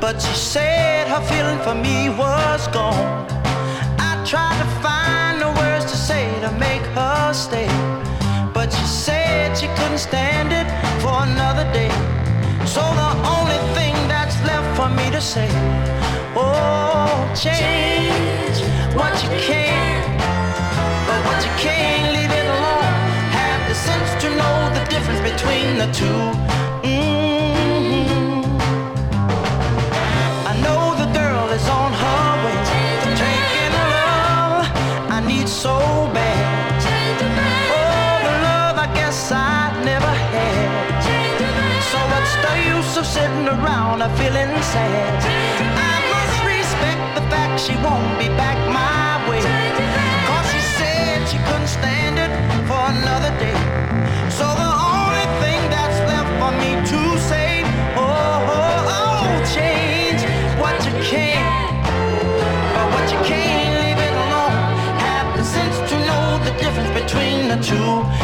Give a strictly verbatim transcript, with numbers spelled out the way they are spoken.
But she said her feeling for me was gone. I tried to find the words to say to make her stay, but she said she couldn't stand it for another day. So the only thing that's left for me to say, oh, change what you can, but what you can't, leave it alone. Have the sense to know the difference between the two. Mm-hmm. I know the girl is on her way, taking a love I need so bad. Oh, the love I guess I never had. So what's the use of sitting around or feeling sad? I must respect the fact she won't be back my way, cause she said she couldn't stand it for another day. So the only thing that's left for me to say, oh, oh, oh, change what you can, but what you can't, leave it alone. Have the sense to know the difference between the two.